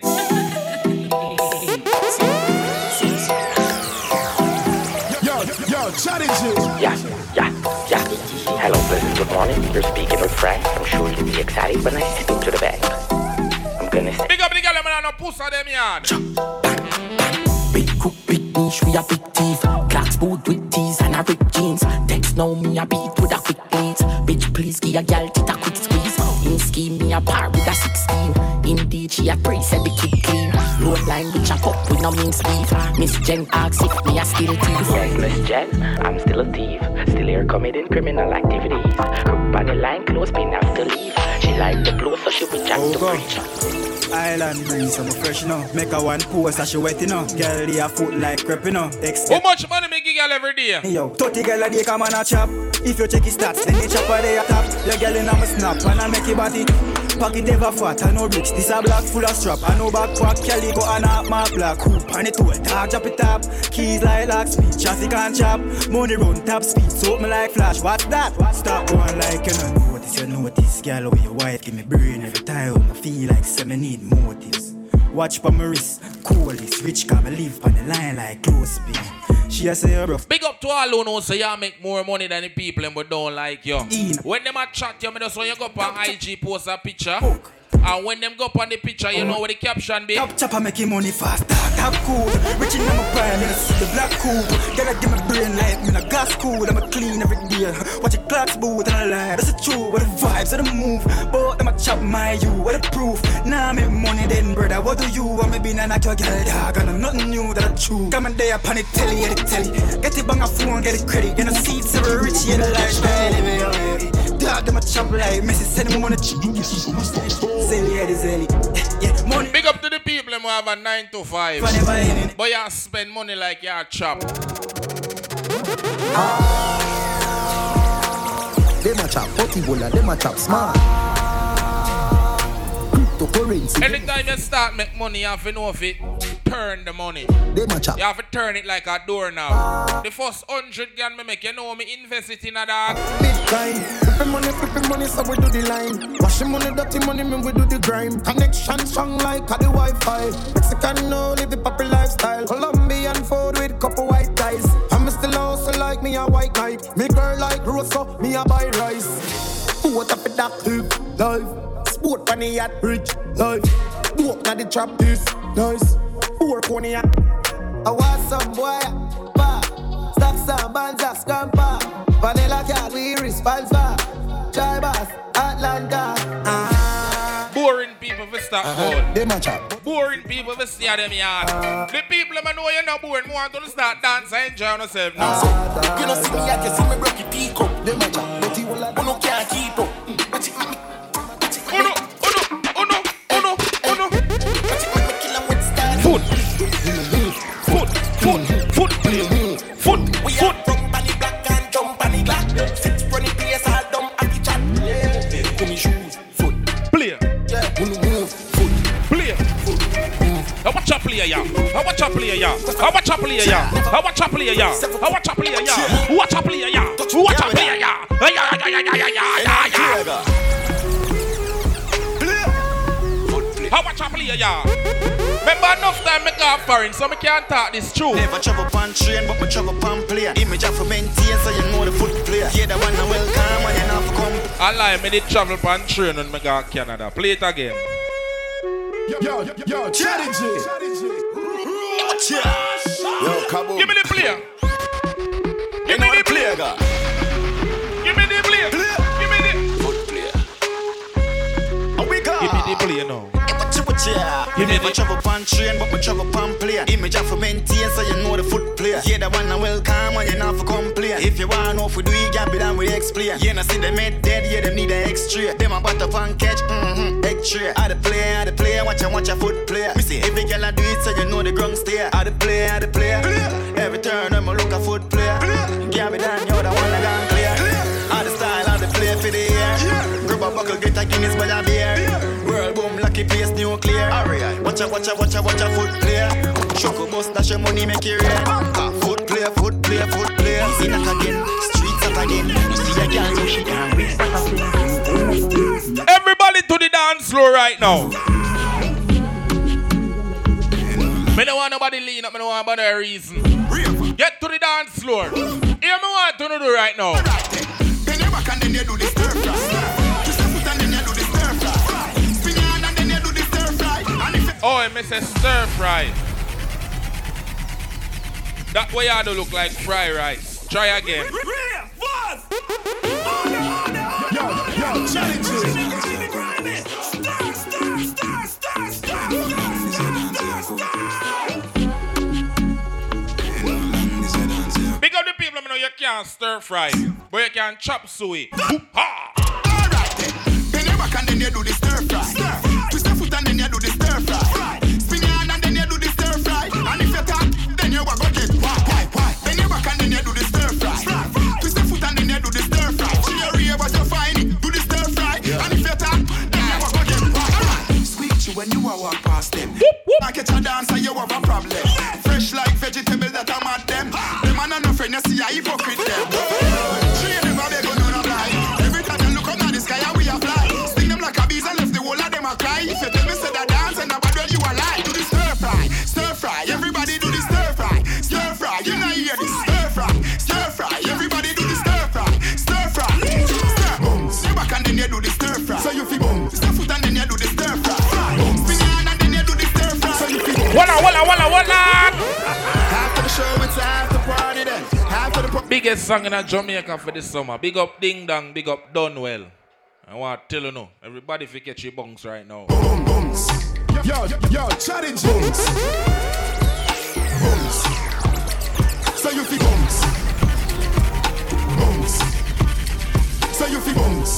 Yo, chatting you. Yeah. Hello, pleasant good morning. You're speaking with Frank. I'm sure you'll be excited when I step into the bank. I'm gonna say. Big up the girl, man, no puss on them yard. Big cook, big niche, we a big thief. Clocks boot with tees and a ripped jeans. Text now me a beat with a quick beat. Bitch please give a girl tit a quick squeeze. In scheme me a par with a 16. Indeed she a pray said the kid clean. Load line with chop up with no mince beef. Miss Jen asks if me a still thief. Yes, Miss Jen, I'm still a thief. Still here committing criminal activities. Group on the line, close, me have to leave. She like the blow, so she be jack to preach. Island breeze, I'm fresh, you know. Make a one post as she wet, you know. Girl, they a foot like crepe, you know. How much money make you girl every day? Yo, 30 girl a day come on a chop. If you check his stats, then you chop a day a top. Your girl in a my snap, and I make it body. Pocket never fat, I know bricks. This a black full of strap. I know backpack, Kelly go and up my black. Hoop on it to a dog, drop it up. Keys like lock speed, traffic and chop. Money run top speed, soap me like flash. What's that? Stop going like you know notice. You notice, girl, with your wife give me brain every time. I feel like seven need motives. Watch pa my wrist, cool this. Rich can live on the line like close pin. She a say rough. Big up to all who know so y'all make more money than the people and don't like you. When them a chat you, me just when you go up on IG post a picture And when them go up on the picture, you know what the caption be? Top chopper making money fast, top cool. Rich in my prime, and I see the black cool. Gotta give my brain light, me a gas cool. I'm a clean every day. Watch your clocks boot and I lie. That's the truth, what the vibes, what the move. But them a chop my you, what the proof. Now I make money then, brother. What do you want me be a knock your girl dog? And I'm nothing new that I true. Come and day upon the telly, yeah, the telly. Get it bang a phone, get it credit. And I see it's every rich, yeah, the lifestyle. Dog, them a chop like Messi, send them money. Zelly, yeah, the zelly. Yeah, money. Big up to the people who have a 9 to 5. But you spend money like you chop. Them a chop, Potibola, them a chop smart. Cryptocurrency. Anytime you start make money, you have to know if it turn the money. Them a chop. You have to turn it like a door now. The first 100 grand me make, you know me invest it in a dog. Bitcoin, flipping money, so we do the line. Washing money, dirty money, me we do the grime. Connection strong like a the Wi-Fi. Mexican no live the poppy lifestyle. Colombian food with couple white ties. I'm still also like me a white knight. Me girl like Rosa, me a buy rice. What up with that life? Sport on the yacht, rich life. Walk na the trap, this nice. Work on the yacht. I want some boy, pa. Stop some bands, scamper. Vanilla cat, we responsible. Try bass, Atlanta. Boring people for stop phone. Them a chop. Boring people for stay at them yard. The people that know you're not boring, want to start dancing and enjoy yourself now. You know see me at you, see me break your peak up. Them a chop, but you no can't keep up. We are from Bunny Black and jump on the black. Six running players all dumb at the chat. Yeah, come shoes, foot, player. Yeah, move, foot, player. I watch a player, yeah. I watch a player, yeah. I watch a player, yeah. I watch a player, yeah. I watch a player, yeah. Watch a player, yeah. Watch a player, yeah. I watch a player, yeah. Remember enough time me got foreign, so me can't talk this true. Never travel pan train, but me travel pan player. Image of a maintain, so you know the foot player. Yeah, the one that welcome when you not for come. I lie, me did travel pan train when me got Canada. Play it again. Yo, strategy. Yo, Cabo. Give me the player. Give me the player, guy. Give me the player. Give me the foot player. Oh, we go. Give me the player now. You never travel pan train, but me travel pan player. Image of a maintain, so you know the foot player. Yeah, the one that welcome when you not for come player. If you want know if we do it, get be done with X player. Yeah, now see them head dead, yeah, them need an extra. Them a butter pan catch, egg tray. I the player, watch a foot player. Me see every girl I do it, so you know the ground stare. I the player. Every turn, I'm a look a foot player. Get me down, you're the one that gone clear. I the style, I the play for the year. Grab a buckle, get a Guinness by the beer. World boom, lucky place, new clear. Alright, watch a foot player. Choco bus, dash your money, make it rain. Foot player. Easy knock again, streets up again. You see a girl, so she can't wait. Everybody to the dance floor right now. Me don't want nobody lean up, me don't want nobody a reason. Get to the dance floor. Here me want to do right now. Then you back and then you do the stir fry. Twist your foot and then you do the stir fry. Spin your hand and then you do the stir fry. Oh, I miss a stir fry. That way I do look like fry rice. Try again. Yo, challenge. Big up the people, I know you can't stir fry, but you can chop suey. Ha! Alright then you back and then you do the stir fry. Twist your foot and then you do the stir fry. Spin your hand and then you do the stir fry. And if you talk, then you are gonna get why? Then you back and then you do the stir fry. Twist your foot and then you do the stir fry. See your ear, but you find it. Do the stir fry. And if you talk, then you are gonna get why? Sweet you when you are walk past them. I get your dancer, you have a problem. Fresh like vegetable that I'm at them. Them and no friend, you see a hypocrite them. She ain't never beg on no blind. Every time you look up at the sky, we a fly. Sting them like a bees and left the whole of them a cry. If you tell me say that dance and about when you a lie. Do the stir fry, everybody do the stir fry. You know you hear this stir fry, everybody do the stir fry. Step back and then you do the stir fry. So you feel boom, step foot and then you do the stir fry. After the show, it's after party then. After the biggest song in Jamaica for this summer. Big up Ding Dong, big up Dunwell. I want to tell you now, everybody forget your bunks right now. Boom, booms. Yo, challenge booms. Booms. So you feel booms. Booms. So you feel booms.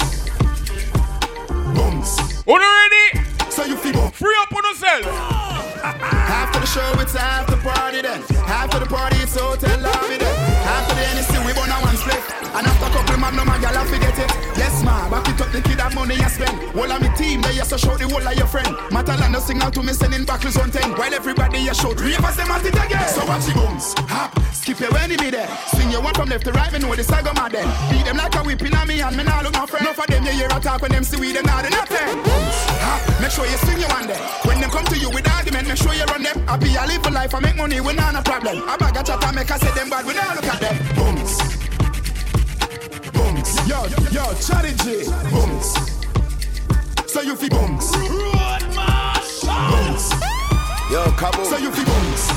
Booms. Are you ready? So you feel booms. Free up on yourself. After the show, it's after party then. After the party, it's hotel lobby then. After the NSC, we burn a one split. And after a couple magnum, my gal, I forget it. Yes, ma, back it up, the kid have money you spend. All of me team, they used to show the whole of your friend. Matalanda signal to me, sending back on 10. While everybody you show, three of us, them at it again. So watch the booms, hop, skip your enemy there. Swing your one from left to right, me know the saga mad then. Beat them like a whipping on me, and me now look my friend. No for them, you hear a talk when them see we, them now, they nothing. Booms, hop, make sure you swing your one there. When them come to you with argument, make sure you run them. I be a live for life, I make money, we not a problem. I bag a chat and make I say them bad, we now look at them. Booms. Booms. Yo, challenge it. Booms. So you feel booms. Booms. Yo, kaboom. So you feel booms.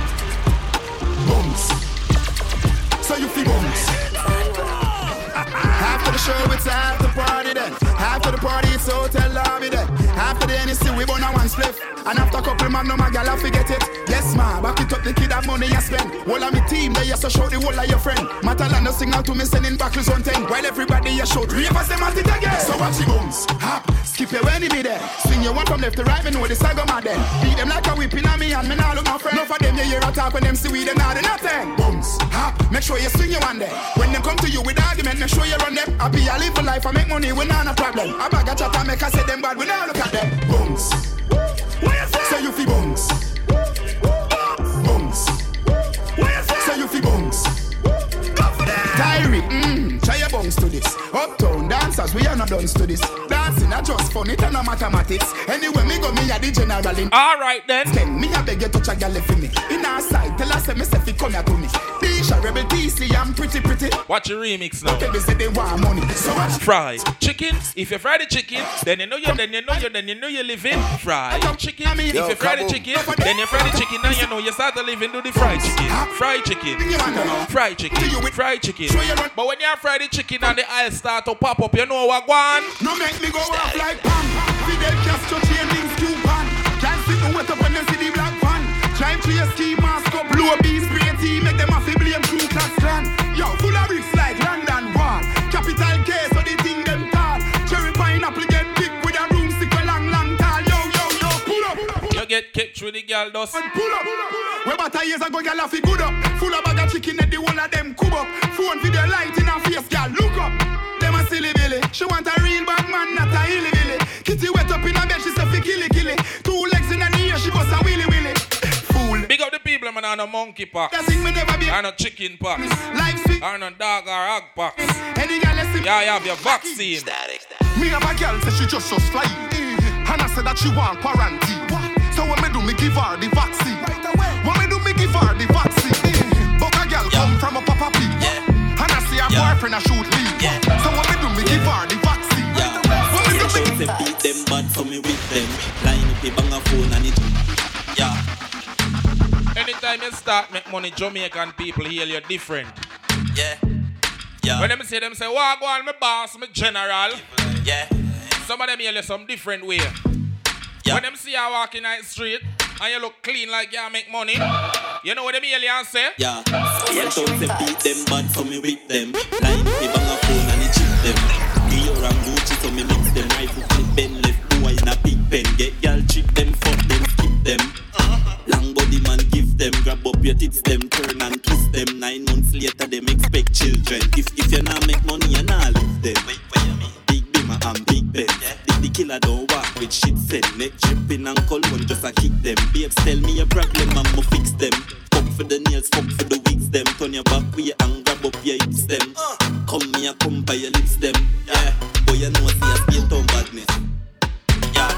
Booms. So you feel booms. After the show, it's after party then. After the party, it's hotel lobby then. After the NSC, we burn a one spliff. And after a couple magnum, my gal, I forget it. Yes, ma, back it up, the kid have money you spend. All of me team, they used to show the whole of your friend. Matalanda signal to me, sending back on 10. While everybody you show, three of us, them at it again. So watch the booms, hop, skip your enemy there. Swing your one from left to right, me know the saga mad then. Beat them like a whipping on me, and me now look my friend. No for them, you hear a talk when them see we, them now, they nothing. Booms, hop, make sure you swing your one there. When them come to you with argument, make sure you run them. I be a live for life, I make money, we not a problem. I bag a chat and make I say them bad, we now look at them. Booms. So you feel booms. Booms. So you feel booms. Diary, try your bungs to this. Uptown dancers, we are not done to this. Dancing are just fun, it and no mathematics. Anyway, me go, me a the general in. Alright then. Me a beg you touch a gal for me. In our side, tell us me say fi come here to me. Disha, Rebel TC, I'm pretty. Watch your remix now. Okay, say they want money. So watch. Fry chicken. If you fry the chicken, then you know you living. Fry chicken. If you fry the chicken, then you fry the chicken. Now you know you start to live and do the fried chicken. Fried chicken. Fried chicken. Fried chicken. But when you fry the chicken and the aisle start to pop up, you know what go on? No make me go off like Pam. Fidel Castro changing Cuban. Can't sit and wet up when they see the black van. Drive to your ski mask up, blow a beast, spray tea, make them a fi blame Ku Klux Klan. Yo, full of bricks like London Wall. Capital K, so they think them tall. Cherry pineapple get big with a broomstick a long tall. Yo, pull up. You get kicked with the girl dust. Pull up. Where about years ago, girl, I fi good up. Full of bag of chicken and the whole of them cub up. Phone video light in her face, girl, look up. Them a silly billy. She want a real bad man, not a hilly billy. Kitty wet up in her bed, she say fi killy. 2 legs in her ear, she bust a willy. Fool. Big up the people, man, on a monkey pack. On a chicken pack. On a dog or hog pack. Yeah, you have your vaccine. Me have a girl say she just so fly. And I said that she want quarantine. So when me do, me give her the vaccine. When me do, me give her the vaccine. But a girl come from a papa pig. And I see her boyfriend a shoot leave. So when me do, me give her the vaccine. When me do, me beat them bad, so me with them. Line up the bang a phone and it. Yeah. Anytime you start make money, Jamaican people hear you different. Yeah. When them say, well, go on, my boss, my general. Yeah. Some of them hear you some different way. Yeah. When them see you walking on the street and you look clean like you make money, you know what them hear you say? Yeah. So don't beat them bad, so me with them. Line up the bang a phone and it chip them. Dior and Gucci, so me mix them. Rifle flip Ben left boy in a big pen. Get y'all trick them, fuck them, skip them. Long body man give them, grab up your tits them, turn and twist them. 9 months later them expect children. If you not make money you not live them. Wait, what you mean? Big Bimmer and Big Ben. The killer don't walk with shit said. Neck dripping and cologne just a kick them. Babes tell me a problem and mo fix them. Fuck for the nails, fuck for the wigs them. Turn your back way and grab up your hips them. Come me a come by your lips them. Yeah, boy you know see a spin town badness. Yeah.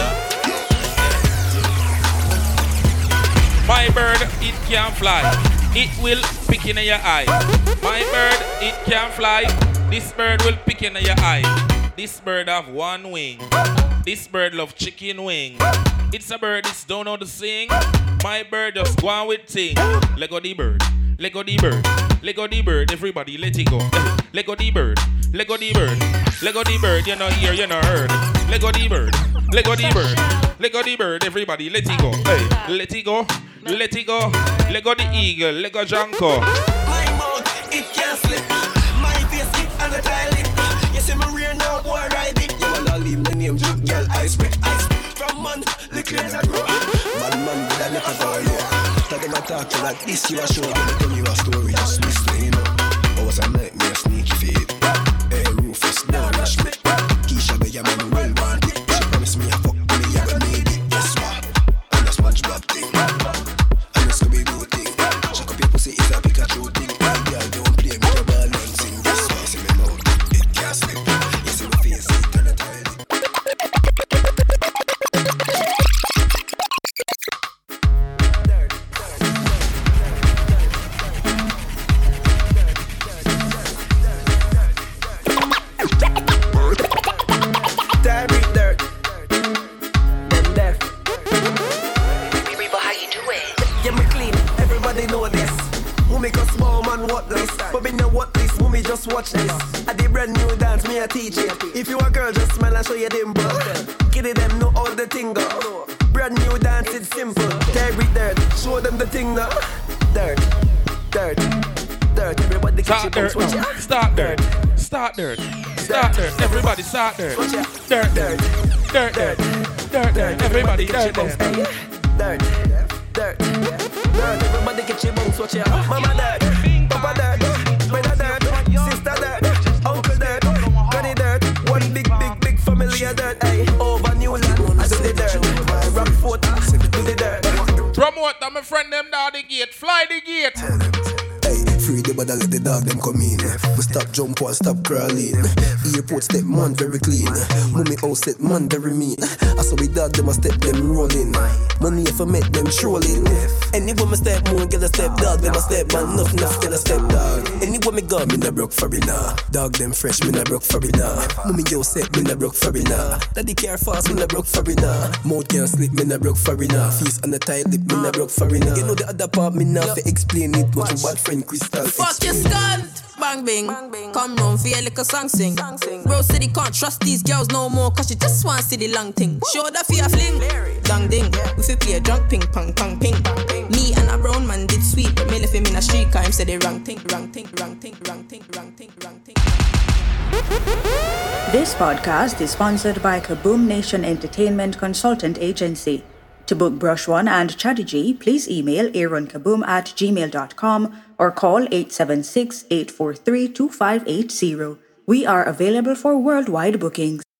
My bird, it can't fly. it will pick in your eye. My bird, it can fly. This bird will pick in your eye. This bird have one wing. This bird love chicken wing. It's a bird, it's don't know to sing. My bird just go on with thing. Lego the bird, Lego the bird, Lego the bird. Everybody let it go. Lego the bird, Lego the bird, Lego the bird. You know hear, you know heard. Lego the bird, Lego the bird, Lego the bird. Everybody let it go. Hey, let it go, let it go. Lego the eagle, Lego Janko. My mouth, it can't slip. My face, it and the toilet. You see me rear now, boy, ride it. You wanna leave my name, Juke, girl, I spit. From man, the clears are grow. Bad man, with a little girl, yeah. Tell them I talk to like this, you a show. Tell you a story, just listen, you know. I was a nightmare, sneaky feet. Hey, Rufus, now rush me. Keisha, the man, well want it. She promised me a fuck me, I will need it. Guess what? And that's SpongeBob thing. And that's Scooby-Doo thing. Check up your pussy, it's a Pikachu thing. Girl, don't play with your ball and sing. Guess what? See me now, it can't slip. You see my face, it and the toilet. Watch this. I did brand new dance, me a teach it. If you a girl, just smile and show your dimple. Kitty them know all the thing go. Brand new dance, it's simple. Terry dirt, show them the thing now. Dirt, dirt, dirt. Everybody start dirt, no. Start dirt, start dirt, start dirt. Everybody start dirt. Dirt, dirt, dirt, dirt, dirt, dirt. Everybody dirt, dirt, dirt, dirt. Everybody get your bones, watch ya. Mama dirt, Papa dirt, brother dirt. Uncle dirt, granny dirt, one big family of dirt, ayy. Over New Land, I do the dirt. Rockford, do the dirt. Promote, my friend them down the gate, fly the gate. Free the bother, let the dog them come in. We stop jump and stop crawling. Airport step man very clean. Mummy house set man very mean. I saw we dog them a step them rolling. Money if I met them trolling. Anywhere me step moon, get a step dog. Them a step man, enough get a step dog. Anywhere me go, me na broke for it now. Dog them fresh, me na broke for it now. Mummy house set, me na broke for it now. Daddy care fast, me na broke for it now. Mouth can't sleep, me na broke for it now. Feast on the tight lip, me na broke for it now. You know the other part, me na fi explain it. What my bad friend Crystal. Fuck your skunt, bang bing. Come round for your little song sing. Bro city can't trust these girls no more, cause you just want to see the long thing. Show that for your fling, dang ding. We fi play a drunk ping pong pong ping. Me and a brown man did sweet, but me left him in a street car. Him said the wrong thing, wrong thing, wrong thing, wrong thing, wrong thing, wrong thing. This podcast is sponsored by Kaboom Nation Entertainment Consultant Agency. To book Brush One and Strategy, please email aaronkaboom@gmail.com or call 876-843-2580. We are available for worldwide bookings.